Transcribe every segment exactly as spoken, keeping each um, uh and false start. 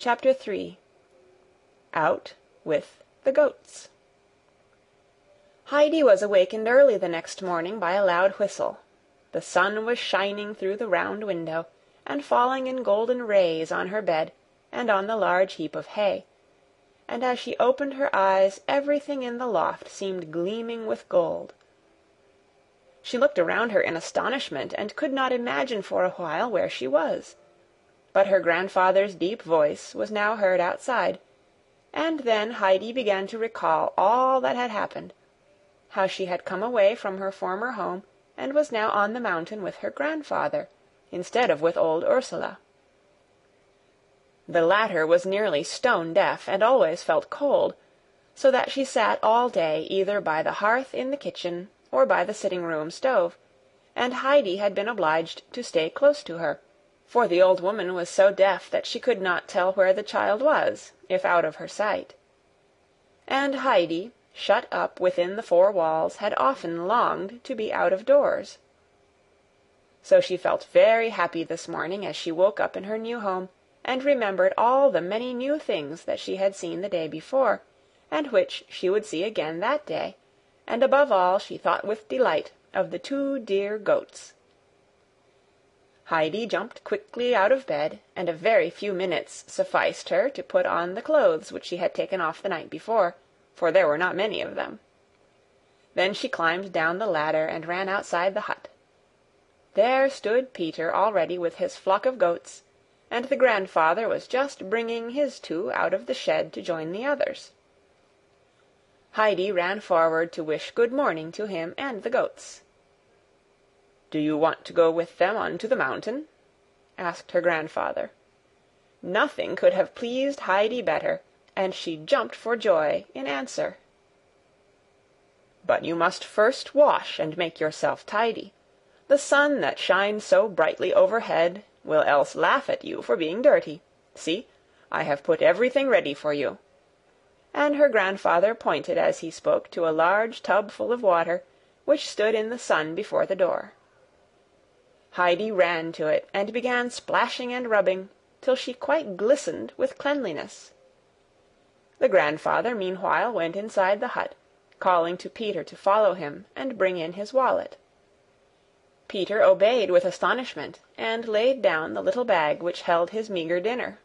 Chapter three. Out with the Goats. Heidi was awakened early the next morning by a loud whistle. The sun was shining through the round window, and falling in golden rays on her bed and on the large heap of hay, and as she opened her eyes everything in the loft seemed gleaming with gold. She looked around her in astonishment, and could not imagine for a while where she was. But her grandfather's deep voice was now heard outside, and then Heidi began to recall all that had happened, how she had come away from her former home and was now on the mountain with her grandfather, instead of with old Ursela. The latter was nearly stone deaf, and always felt cold, so that she sat all day either by the hearth in the kitchen or by the sitting-room stove, and Heidi had been obliged to stay close to her, for the old woman was so deaf that she could not tell where the child was, if out of her sight. And Heidi, shut up within the four walls, had often longed to be out of doors. So she felt very happy this morning as she woke up in her new home, and remembered all the many new things that she had seen the day before, and which she would see again that day, and above all she thought with delight of the two dear goats. Heidi jumped quickly out of bed, and a very few minutes sufficed her to put on the clothes which she had taken off the night before, for there were not many of them. Then she climbed down the ladder and ran outside the hut. There stood Peter already with his flock of goats, and the grandfather was just bringing his two out of the shed to join the others. Heidi ran forward to wish good morning to him and the goats. "Do you want to go with them on to the mountain?" asked her grandfather. Nothing could have pleased Heidi better, and she jumped for joy in answer. "But you must first wash and make yourself tidy. The sun that shines so brightly overhead will else laugh at you for being dirty. See, I have put everything ready for you." And her grandfather pointed as he spoke to a large tub full of water, which stood in the sun before the door. Heidi ran to it, and began splashing and rubbing, till she quite glistened with cleanliness. The grandfather meanwhile went inside the hut, calling to Peter to follow him and bring in his wallet. Peter obeyed with astonishment, and laid down the little bag which held his meagre dinner.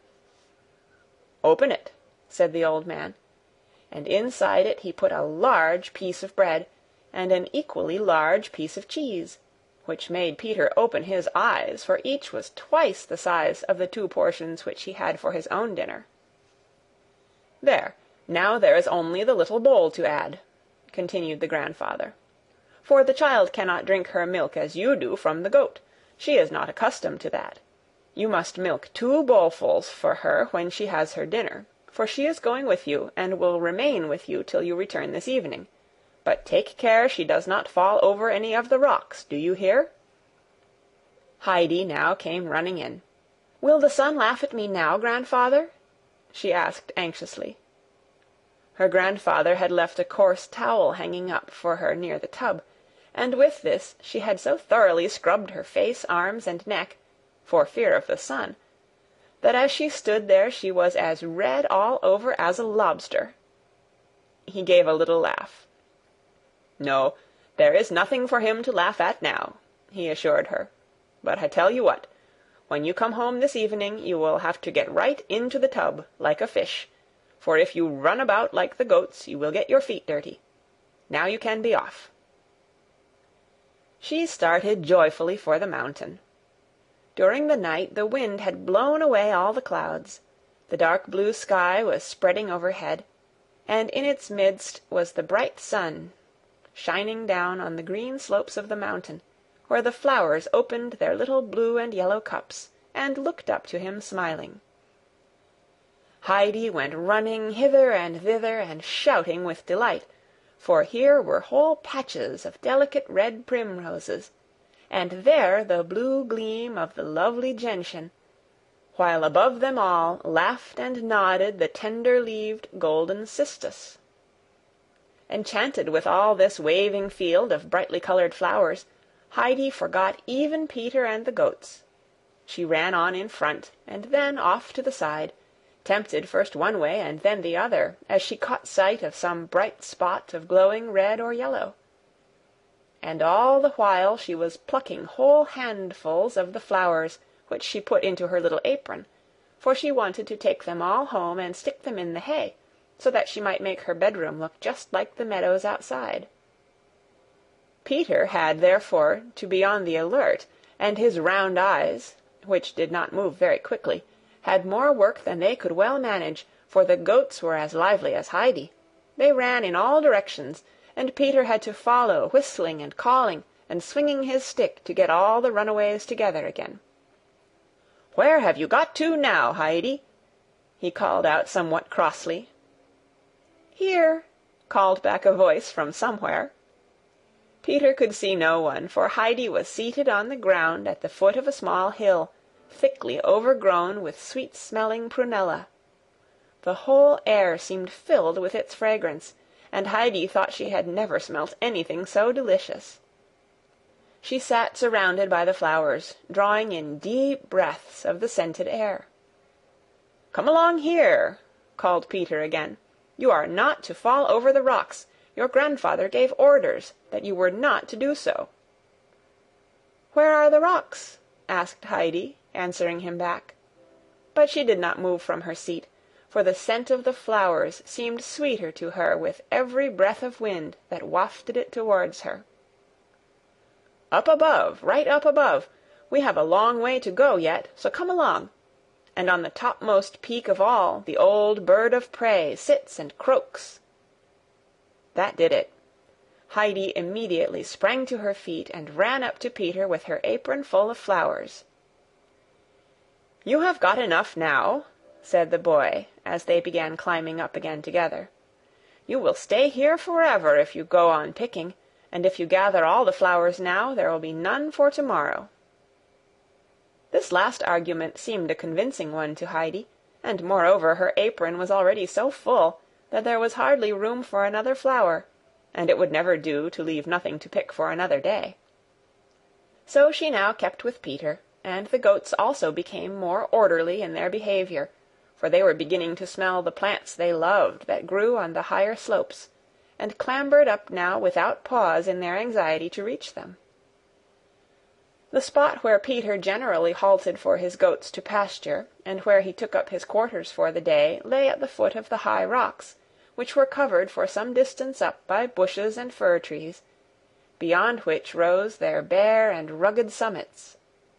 "Open it," said the old man, and inside it he put a large piece of bread, and an equally large piece of cheese, which made Peter open his eyes, for each was twice the size of the two portions which he had for his own dinner. "There, now there is only the little bowl to add," continued the grandfather. "For the child cannot drink her milk as you do from the goat. She is not accustomed to that. You must milk two bowlfuls for her when she has her dinner, for she is going with you, and will remain with you till you return this evening. But take care she does not fall over any of the rocks, do you hear?" Heidi now came running in. "Will the sun laugh at me now, grandfather?" she asked anxiously. Her grandfather had left a coarse towel hanging up for her near the tub, and with this she had so thoroughly scrubbed her face, arms, and neck, for fear of the sun, that as she stood there she was as red all over as a lobster. He gave a little laugh. "No, there is nothing for him to laugh at now," he assured her. "But I tell you what, when you come home this evening you will have to get right into the tub, like a fish, for if you run about like the goats you will get your feet dirty. Now you can be off." She started joyfully for the mountain. During the night the wind had blown away all the clouds, the dark blue sky was spreading overhead, and in its midst was the bright sun, shining down on the green slopes of the mountain, where the flowers opened their little blue and yellow cups, and looked up to him smiling. Heidi went running hither and thither, and shouting with delight, for here were whole patches of delicate red primroses, and there the blue gleam of the lovely gentian, while above them all laughed and nodded the tender-leaved golden cistus. Enchanted with all this waving field of brightly colored flowers, Heidi forgot even Peter and the goats. She ran on in front, and then off to the side, tempted first one way and then the other, as she caught sight of some bright spot of glowing red or yellow. And all the while she was plucking whole handfuls of the flowers, which she put into her little apron, for she wanted to take them all home and stick them in the hay, so that she might make her bedroom look just like the meadows outside. Peter had therefore to be on the alert, and his round eyes, which did not move very quickly, had more work than they could well manage, for the goats were as lively as Heidi. They ran in all directions, and Peter had to follow, whistling and calling, and swinging his stick to get all the runaways together again. "Where have you got to now, Heidi?" he called out somewhat crossly. "Here," called back a voice from somewhere. Peter could see no one, for Heidi was seated on the ground at the foot of a small hill, thickly overgrown with sweet-smelling prunella. The whole air seemed filled with its fragrance, and Heidi thought she had never smelt anything so delicious. She sat surrounded by the flowers, drawing in deep breaths of the scented air. "Come along here," called Peter again. "You are not to fall over the rocks. Your grandfather gave orders that you were not to do so." "Where are the rocks?" asked Heidi, answering him back. But she did not move from her seat, for the scent of the flowers seemed sweeter to her with every breath of wind that wafted it towards her. "Up above, right up above. We have a long way to go yet, so come along. And on the topmost peak of all the old bird of prey sits and croaks." That did it. Heidi immediately sprang to her feet and ran up to Peter with her apron full of flowers. "You have got enough now," said the boy, as they began climbing up again together. "You will stay here forever if you go on picking, and if you gather all the flowers now, there will be none for tomorrow." This last argument seemed a convincing one to Heidi, and moreover her apron was already so full that there was hardly room for another flower, and it would never do to leave nothing to pick for another day. So she now kept with Peter, and the goats also became more orderly in their behavior, for they were beginning to smell the plants they loved that grew on the higher slopes, and clambered up now without pause in their anxiety to reach them. The spot where Peter generally halted for his goats to pasture, and where he took up his quarters for the day, lay at the foot of the high rocks, which were covered for some distance up by bushes and fir trees, beyond which rose their bare and rugged summits.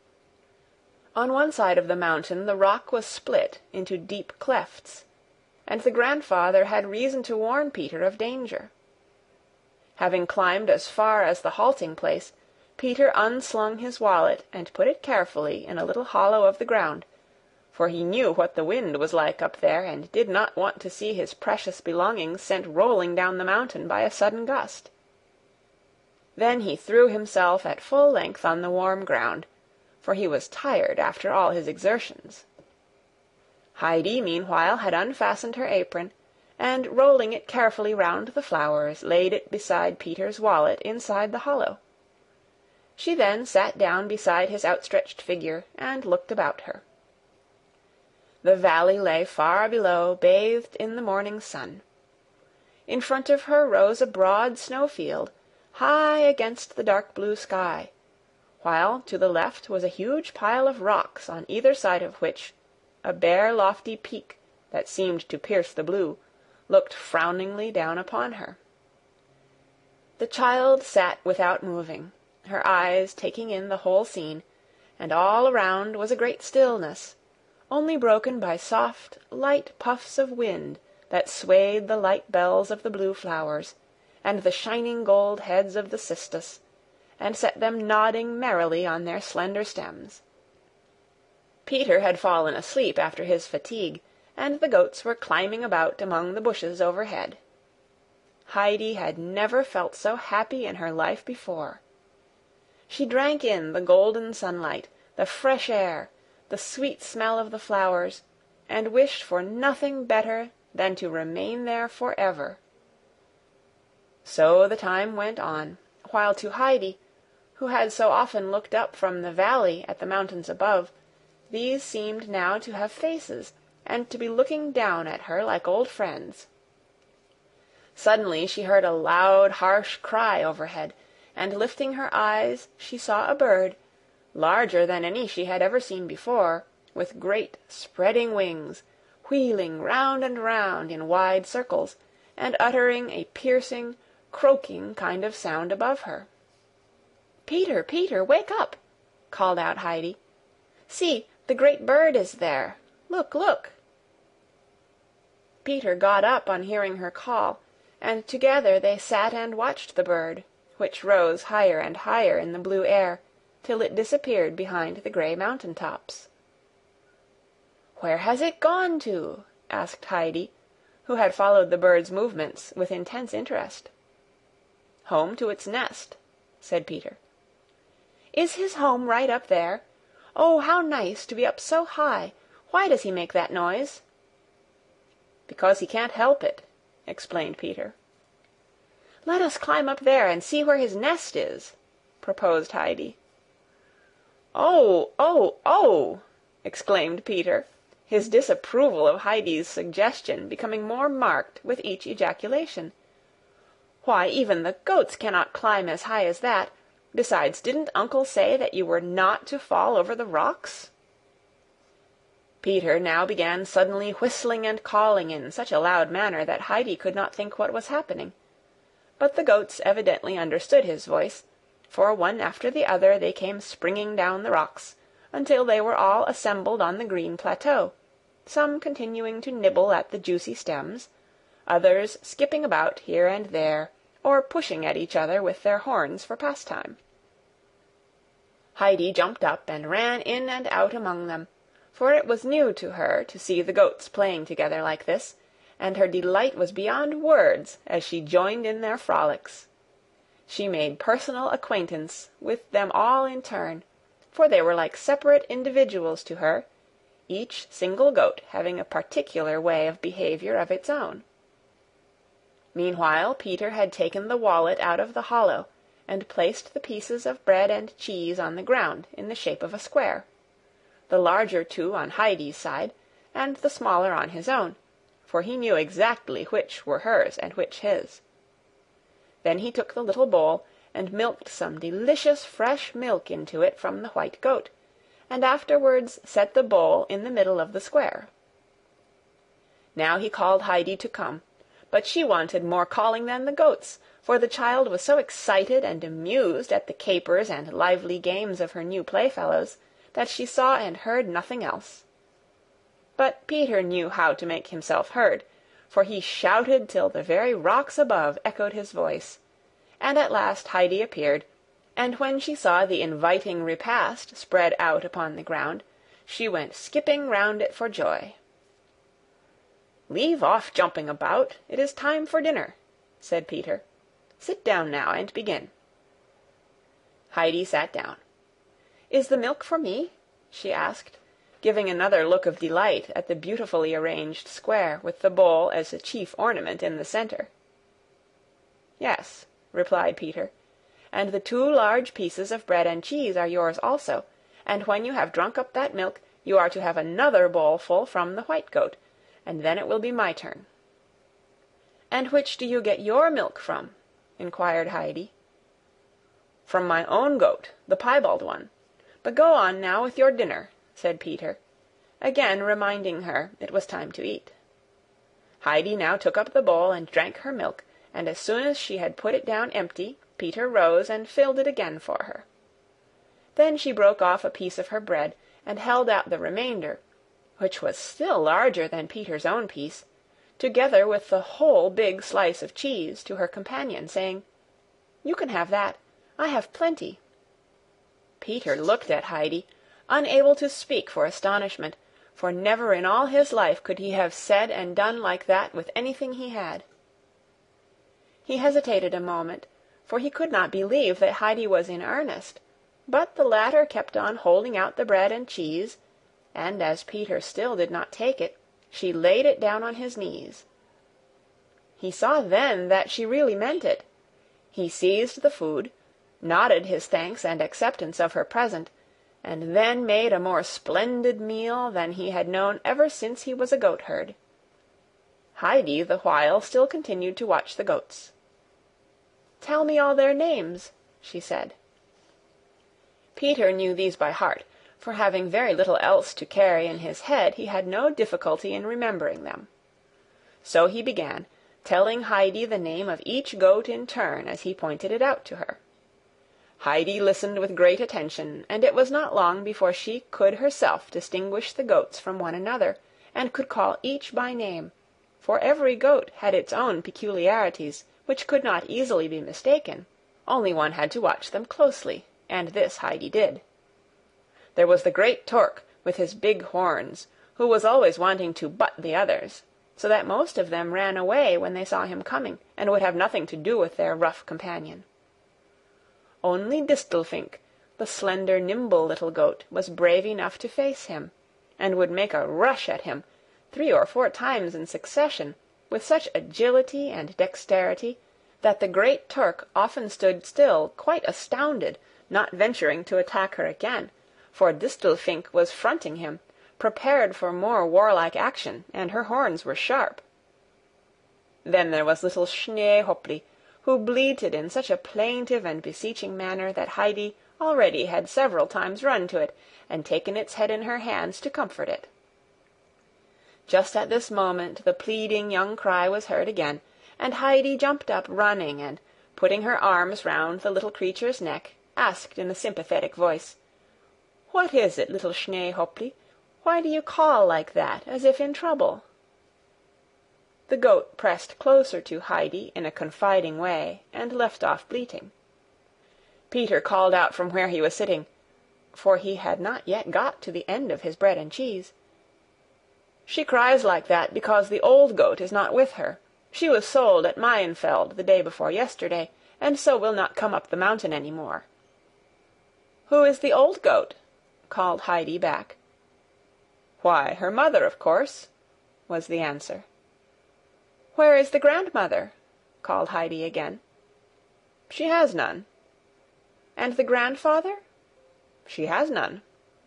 On one side of the mountain the rock was split into deep clefts, and the grandfather had reason to warn Peter of danger. Having climbed as far as the halting place, Peter unslung his wallet and put it carefully in a little hollow of the ground, for he knew what the wind was like up there and did not want to see his precious belongings sent rolling down the mountain by a sudden gust. Then he threw himself at full length on the warm ground, for he was tired after all his exertions. Heidi, meanwhile, had unfastened her apron, and rolling it carefully round the flowers, laid it beside Peter's wallet inside the hollow. She then sat down beside his outstretched figure and looked about her. The valley lay far below, bathed in the morning sun. In front of her rose a broad snowfield, high against the dark blue sky, while to the left was a huge pile of rocks, on either side of which a bare lofty peak that seemed to pierce the blue looked frowningly down upon her. The child sat without moving, her eyes taking in the whole scene, and all around was a great stillness, only broken by soft, light puffs of wind that swayed the light bells of the blue flowers, and the shining gold heads of the cistus, and set them nodding merrily on their slender stems. Peter had fallen asleep after his fatigue, and the goats were climbing about among the bushes overhead. Heidi had never felt so happy in her life before. She drank in the golden sunlight, the fresh air, the sweet smell of the flowers, and wished for nothing better than to remain there forever. So the time went on, while to Heidi, who had so often looked up from the valley at the mountains above, these seemed now to have faces, and to be looking down at her like old friends. Suddenly she heard a loud, harsh cry overhead, and lifting her eyes she saw a bird, larger than any she had ever seen before, with great spreading wings, wheeling round and round in wide circles, and uttering a piercing, croaking kind of sound above her. "Peter, Peter, wake up!" called out Heidi. "See, the great bird is there. Look, look!" Peter got up on hearing her call, and together they sat and watched the bird, which rose higher and higher in the blue air, till it disappeared behind the grey mountain tops. "Where has it gone to?" asked Heidi, who had followed the bird's movements with intense interest. "Home to its nest," said Peter. "Is his home right up there? Oh, how nice to be up so high! Why does he make that noise?" "Because he can't help it," explained Peter. "Let us climb up there and see where his nest is," proposed Heidi. "Oh, oh, oh!" exclaimed Peter, his disapproval of Heidi's suggestion becoming more marked with each ejaculation. "Why, even the goats cannot climb as high as that. Besides, didn't Uncle say that you were not to fall over the rocks?" Peter now began suddenly whistling and calling in such a loud manner that Heidi could not think what was happening. But the goats evidently understood his voice, for one after the other they came springing down the rocks, until they were all assembled on the green plateau, some continuing to nibble at the juicy stems, others skipping about here and there, or pushing at each other with their horns for pastime. Heidi jumped up and ran in and out among them, for it was new to her to see the goats playing together like this, and her delight was beyond words as she joined in their frolics. She made personal acquaintance with them all in turn, for they were like separate individuals to her, each single goat having a particular way of behavior of its own. Meanwhile Peter had taken the wallet out of the hollow, and placed the pieces of bread and cheese on the ground in the shape of a square, the larger two on Heidi's side, and the smaller on his own, for he knew exactly which were hers and which his. Then he took the little bowl and milked some delicious fresh milk into it from the white goat, and afterwards set the bowl in the middle of the square. Now he called Heidi to come, but she wanted more calling than the goats, for the child was so excited and amused at the capers and lively games of her new playfellows that she saw and heard nothing else. But Peter knew how to make himself heard, for he shouted till the very rocks above echoed his voice, and at last Heidi appeared, and when she saw the inviting repast spread out upon the ground, she went skipping round it for joy. "Leave off jumping about, it is time for dinner," said Peter. "Sit down now and begin." Heidi sat down. "Is the milk for me?" she asked, giving another look of delight at the beautifully arranged square with the bowl as a chief ornament in the center. "Yes," replied Peter, "and the two large pieces of bread and cheese are yours also, and when you have drunk up that milk you are to have another bowlful from the white goat, and then it will be my turn." "And which do you get your milk from?" inquired Heidi. "From my own goat, the piebald one. But go on now with your dinner," said Peter, again reminding her it was time to eat. Heidi now took up the bowl and drank her milk, and as soon as she had put it down empty, Peter rose and filled it again for her. Then she broke off a piece of her bread and held out the remainder, which was still larger than Peter's own piece, together with the whole big slice of cheese, to her companion, saying, "You can have that. I have plenty." Peter looked at Heidi, unable to speak for astonishment, for never in all his life could he have said and done like that with anything he had. He hesitated a moment, for he could not believe that Heidi was in earnest, but the latter kept on holding out the bread and cheese, and as Peter still did not take it, she laid it down on his knees. He saw then that she really meant it. He seized the food, nodded his thanks and acceptance of her present, and then made a more splendid meal than he had known ever since he was a goatherd. Heidi the while still continued to watch the goats. "Tell me all their names," she said. Peter knew these by heart, for having very little else to carry in his head, he had no difficulty in remembering them. So he began, telling Heidi the name of each goat in turn as he pointed it out to her. Heidi listened with great attention, and it was not long before she could herself distinguish the goats from one another, and could call each by name, for every goat had its own peculiarities, which could not easily be mistaken, only one had to watch them closely, and this Heidi did. There was the great Turk, with his big horns, who was always wanting to butt the others, so that most of them ran away when they saw him coming, and would have nothing to do with their rough companion. Only Distelfink, the slender, nimble little goat, was brave enough to face him, and would make a rush at him, three or four times in succession, with such agility and dexterity, that the great Turk often stood still, quite astounded, not venturing to attack her again, for Distelfink was fronting him, prepared for more warlike action, and her horns were sharp. Then there was little Schneehopli, who bleated in such a plaintive and beseeching manner that Heidi already had several times run to it, and taken its head in her hands to comfort it. Just at this moment the pleading young cry was heard again, and Heidi jumped up running, and, putting her arms round the little creature's neck, asked in a sympathetic voice, "What is it, little Schneehopli? Why do you call like that, as if in trouble?" The goat pressed closer to Heidi in a confiding way, and left off bleating. Peter called out from where he was sitting, for he had not yet got to the end of his bread and cheese, "She cries like that because the old goat is not with her. She was sold at Mayenfeld the day before yesterday, and so will not come up the mountain any more." "Who is the old goat?" called Heidi back. "Why, her mother, of course," was the answer. "Where is the grandmother?" called Heidi again. "She has none." "And the grandfather?" "She has none."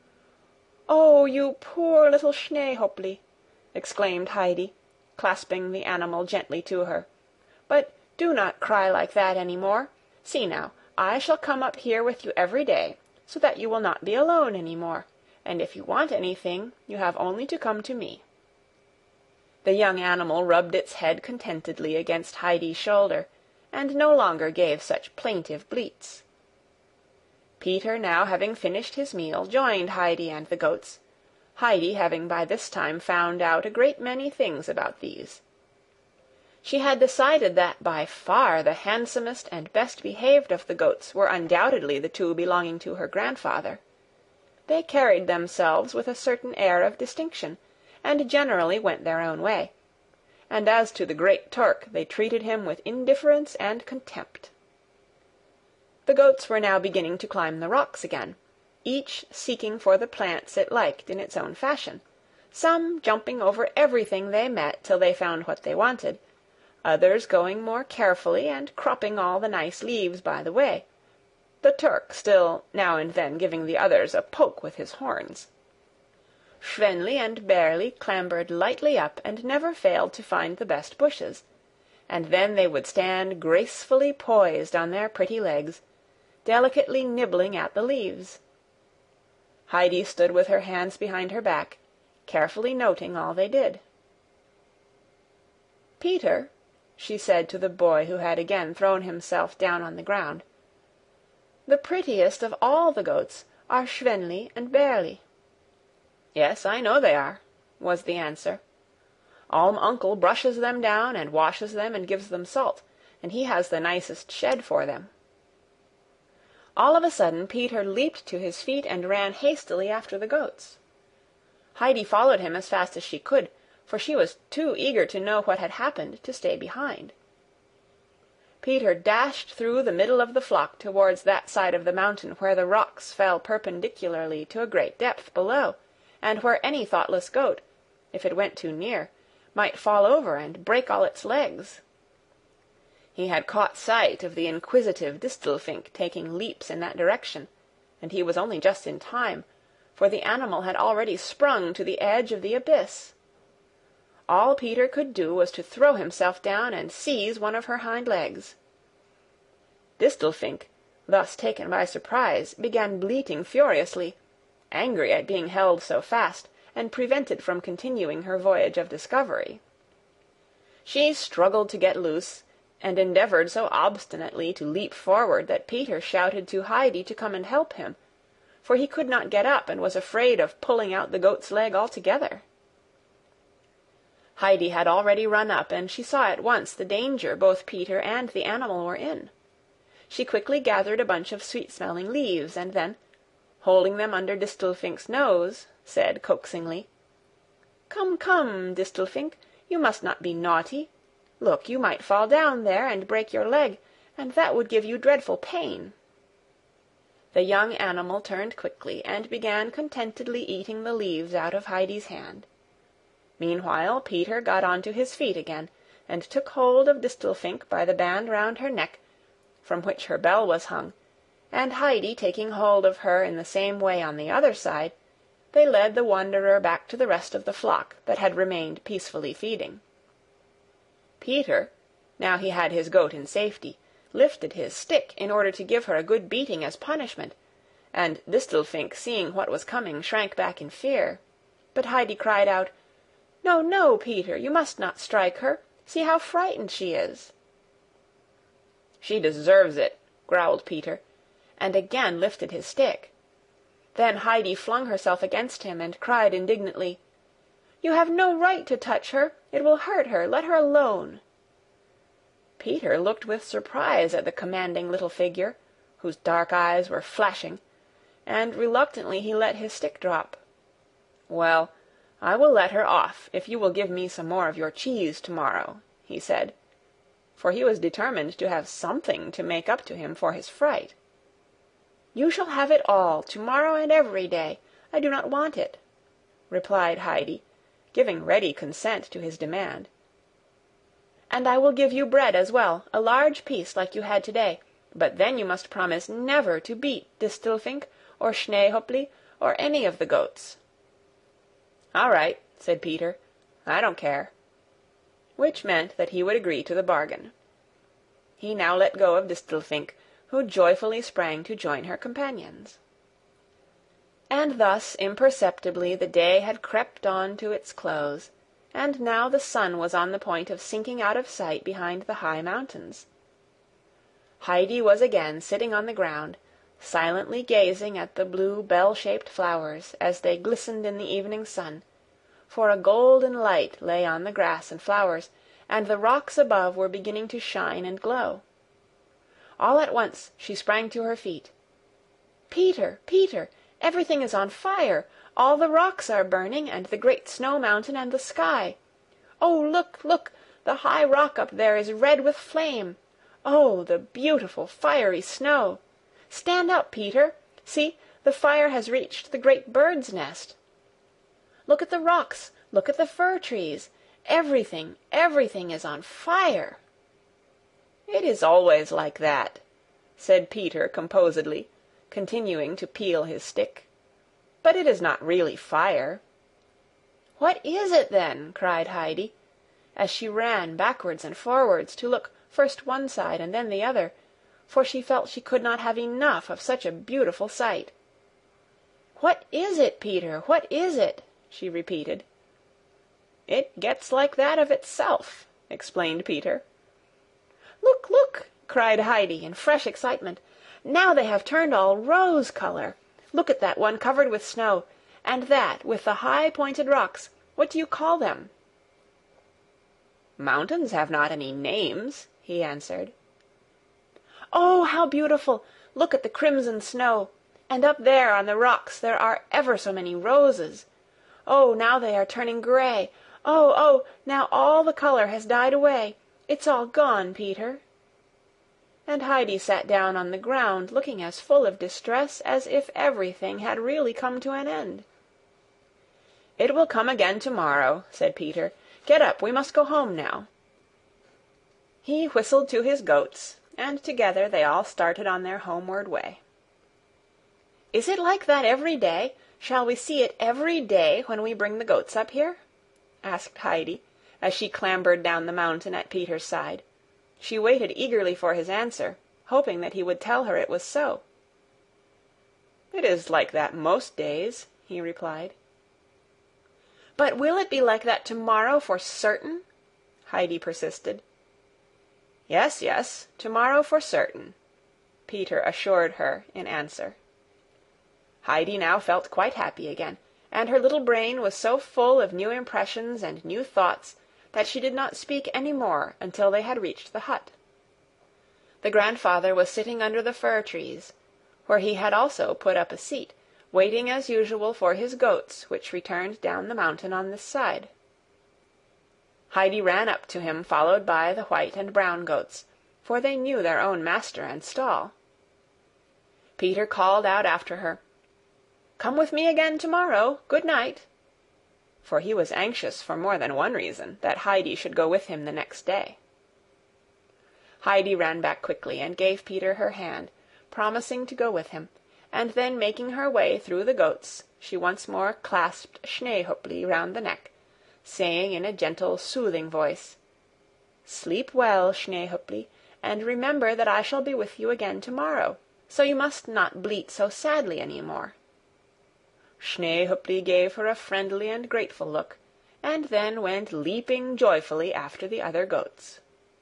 "Oh, you poor little Schneehopli!" exclaimed Heidi, clasping the animal gently to her. "But do not cry like that any more. See now, I shall come up here with you every day, so that you will not be alone any more, and if you want anything, you have only to come to me." The young animal rubbed its head contentedly against Heidi's shoulder, and no longer gave such plaintive bleats. Peter, now having finished his meal, joined Heidi and the goats, Heidi having by this time found out a great many things about these. She had decided that by far the handsomest and best behaved of the goats were undoubtedly the two belonging to her grandfather. They carried themselves with a certain air of distinction, and generally went their own way, and as to the great Turk, they treated him with indifference and contempt. The goats were now beginning to climb the rocks again, each seeking for the plants it liked in its own fashion, some jumping over everything they met till they found what they wanted, others going more carefully and cropping all the nice leaves by the way, the Turk still now and then giving the others a poke with his horns. Schwenli and Berli clambered lightly up and never failed to find the best bushes, and then they would stand gracefully poised on their pretty legs, delicately nibbling at the leaves. Heidi stood with her hands behind her back, carefully noting all they did. "Peter," she said to the boy who had again thrown himself down on the ground, "the prettiest of all the goats are Schwenli and Berli." "Yes, I know they are," was the answer. "Alm uncle brushes them down and washes them and gives them salt, and he has the nicest shed for them." All of a sudden Peter leaped to his feet and ran hastily after the goats. Heidi followed him as fast as she could, for she was too eager to know what had happened to stay behind. Peter dashed through the middle of the flock towards that side of the mountain where the rocks fell perpendicularly to a great depth below, and where any thoughtless goat, if it went too near, might fall over and break all its legs. He had caught sight of the inquisitive Distelfink taking leaps in that direction, and he was only just in time, for the animal had already sprung to the edge of the abyss. All Peter could do was to throw himself down and seize one of her hind legs. Distelfink, thus taken by surprise, began bleating furiously, angry at being held so fast, and prevented from continuing her voyage of discovery. She struggled to get loose, and endeavoured so obstinately to leap forward that Peter shouted to Heidi to come and help him, for he could not get up and was afraid of pulling out the goat's leg altogether. Heidi had already run up, and she saw at once the danger both Peter and the animal were in. She quickly gathered a bunch of sweet-smelling leaves, and then, holding them under Distelfink's nose, said coaxingly, "Come, come, Distelfink, you must not be naughty. Look, you might fall down there and break your leg, and that would give you dreadful pain." The young animal turned quickly, and began contentedly eating the leaves out of Heidi's hand. Meanwhile Peter got on to his feet again, and took hold of Distelfink by the band round her neck, from which her bell was hung, and Heidi taking hold of her in the same way on the other side, they led the wanderer back to the rest of the flock that had remained peacefully feeding. Peter, now he had his goat in safety, lifted his stick in order to give her a good beating as punishment, and Distelfink, seeing what was coming, shrank back in fear. But Heidi cried out, "No, no, Peter, you must not strike her. See how frightened she is." "She deserves it," growled Peter, and again lifted his stick. Then Heidi flung herself against him and cried indignantly, "You have no right to touch her. It will hurt her. Let her alone." Peter looked with surprise at the commanding little figure, whose dark eyes were flashing, and reluctantly he let his stick drop. "Well, I will let her off if you will give me some more of your cheese tomorrow," he said, for he was determined to have something to make up to him for his fright. "You shall have it all, tomorrow and every day. I do not want it," replied Heidi, giving ready consent to his demand. "And I will give you bread as well, a large piece like you had today, but then you must promise never to beat Distelfink or Schnee-Hopli or any of the goats." "All right," said Peter. "I don't care," which meant that he would agree to the bargain. He now let go of Distelfink, who joyfully sprang to join her companions. And thus imperceptibly the day had crept on to its close, and now the sun was on the point of sinking out of sight behind the high mountains. Heidi was again sitting on the ground, silently gazing at the blue bell-shaped flowers as they glistened in the evening sun, for a golden light lay on the grass and flowers, and the rocks above were beginning to shine and glow. All at once she sprang to her feet. "Peter, Peter, everything is on fire! All the rocks are burning, and the great snow mountain and the sky. Oh, look, look! The high rock up there is red with flame. Oh, the beautiful fiery snow! Stand up, Peter! See, the fire has reached the great bird's nest. Look at the rocks! Look at the fir trees! Everything, everything is on fire!" "It is always like that," said Peter composedly, continuing to peel his stick. "But it is not really fire." "What is it, then?" cried Heidi, as she ran backwards and forwards to look first one side and then the other, for she felt she could not have enough of such a beautiful sight. "What is it, Peter? What is it?" she repeated. "It gets like that of itself," explained Peter. "Look, look!" cried Heidi in fresh excitement. "Now they have turned all rose color. Look at that one covered with snow, and that with the high pointed rocks. What do you call them?" "Mountains have not any names," he answered. "Oh, how beautiful! Look at the crimson snow, and up there on the rocks there are ever so many roses. Oh, now they are turning gray. Oh, oh, now all the color has died away. It's all gone, Peter." And Heidi sat down on the ground, looking as full of distress as if everything had really come to an end. "It will come again tomorrow," said Peter. "Get up, we must go home now." He whistled to his goats, and together they all started on their homeward way. Is it like that every day? Shall we see it every day when we bring the goats up here?" asked Heidi, as she clambered down the mountain at Peter's side. She waited eagerly for his answer, hoping that he would tell her it was so. "It is like that most days," he replied. "But will it be like that tomorrow for certain?" Heidi persisted. "Yes, yes, tomorrow for certain," Peter assured her in answer. Heidi now felt quite happy again, and her little brain was so full of new impressions and new thoughts that she did not speak any more until they had reached the hut. The grandfather was sitting under the fir trees, where he had also put up a seat, waiting as usual for his goats, which returned down the mountain on this side. Heidi ran up to him, followed by the white and brown goats, for they knew their own master and stall. Peter called out after her, "Come with me again tomorrow. Good night," for he was anxious for more than one reason that Heidi should go with him the next day. Heidi ran back quickly and gave Peter her hand, promising to go with him, and then making her way through the goats, she once more clasped Schneehöppli round the neck, saying in a gentle, soothing voice, "Sleep well, Schneehöppli, and remember that I shall be with you again tomorrow, so you must not bleat so sadly any more." Schneehöppli gave her a friendly and grateful look, and then went leaping joyfully after the other goats.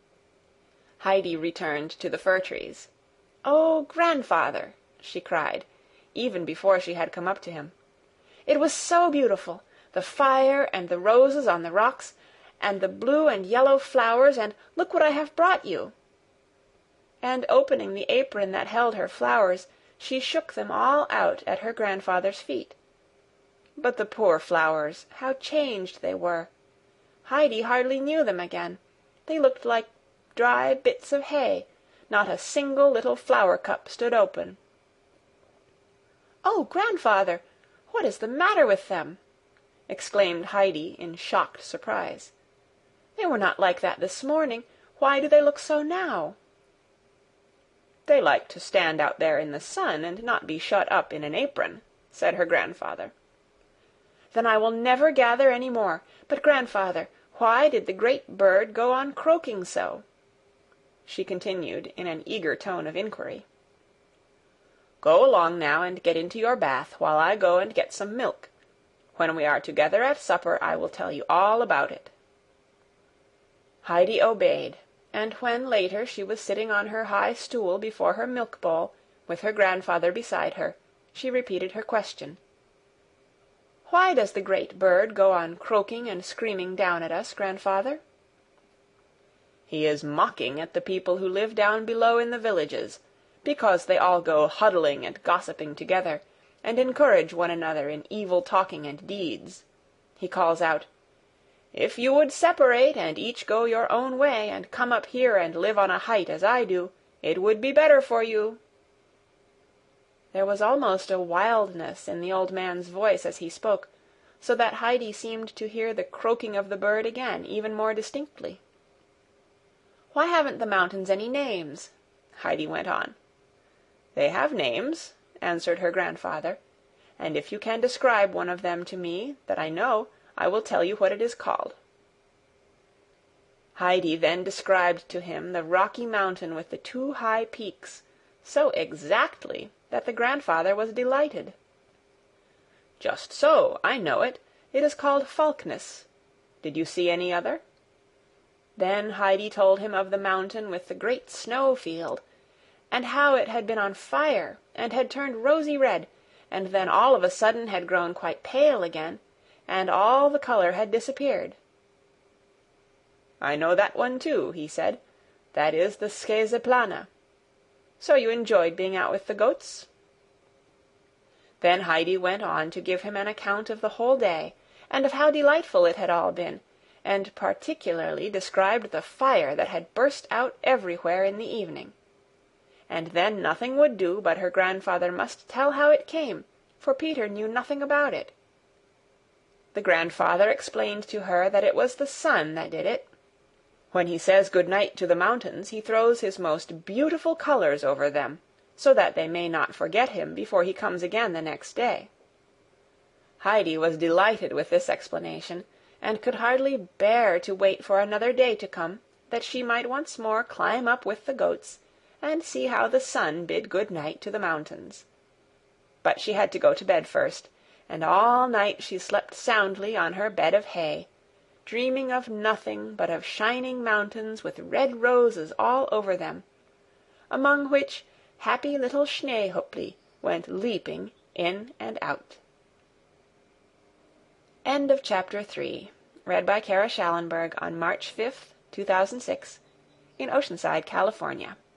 Heidi returned to the fir trees. "Oh, grandfather!" she cried, even before she had come up to him. "It was so beautiful! The fire and the roses on the rocks, and the blue and yellow flowers, and look what I have brought you!" And opening the apron that held her flowers, she shook them all out at her grandfather's feet. But the poor flowers, how changed they were! Heidi hardly knew them again. They looked like dry bits of hay. Not a single little flower cup stood open. "Oh, grandfather, what is the matter with them?" exclaimed Heidi in shocked surprise. "They were not like that this morning. Why do they look so now?" "They like to stand out there in the sun and not be shut up in an apron," said her grandfather. "Then I will never gather any more. But, grandfather, why did the great bird go on croaking so?" she continued in an eager tone of inquiry. "Go along now and get into your bath, while I go and get some milk. When we are together at supper I will tell you all about it." Heidi obeyed, and when later she was sitting on her high stool before her milk bowl, with her grandfather beside her, she repeated her question. "Why does the great bird go on croaking and screaming down at us, grandfather?" "He is mocking at the people who live down below in the villages, because they all go huddling and gossiping together, and encourage one another in evil talking and deeds. He calls out, 'If you would separate and each go your own way, and come up here and live on a height as I do, it would be better for you.'" There was almost a wildness in the old man's voice as he spoke, so that Heidi seemed to hear the croaking of the bird again even more distinctly. "Why haven't the mountains any names?" Heidi went on. "They have names," answered her grandfather, "and if you can describe one of them to me that I know, I will tell you what it is called." Heidi then described to him the rocky mountain with the two high peaks, so exactly that the grandfather was delighted. "Just so, I know it. It is called Falkness. Did you see any other?" Then Heidi told him of the mountain with the great snow field, and how it had been on fire, and had turned rosy red, and then all of a sudden had grown quite pale again, and all the color had disappeared. "I know that one too," he said. "That is the Skaseplana. So you enjoyed being out with the goats?" Then Heidi went on to give him an account of the whole day, and of how delightful it had all been, and particularly described the fire that had burst out everywhere in the evening. And then nothing would do but her grandfather must tell how it came, for Peter knew nothing about it. The grandfather explained to her that it was the sun that did it. When he says good night to the mountains, he throws his most beautiful colors over them, so that they may not forget him before he comes again the next day. Heidi was delighted with this explanation, and could hardly bear to wait for another day to come, that she might once more climb up with the goats, and see how the sun bid good night to the mountains. But she had to go to bed first, and all night she slept soundly on her bed of hay, dreaming of nothing but of shining mountains with red roses all over them, among which happy little Schneehöppli went leaping in and out. End of Chapter three. Read by Kara Schallenberg on March fifth, two thousand six, in Oceanside, California.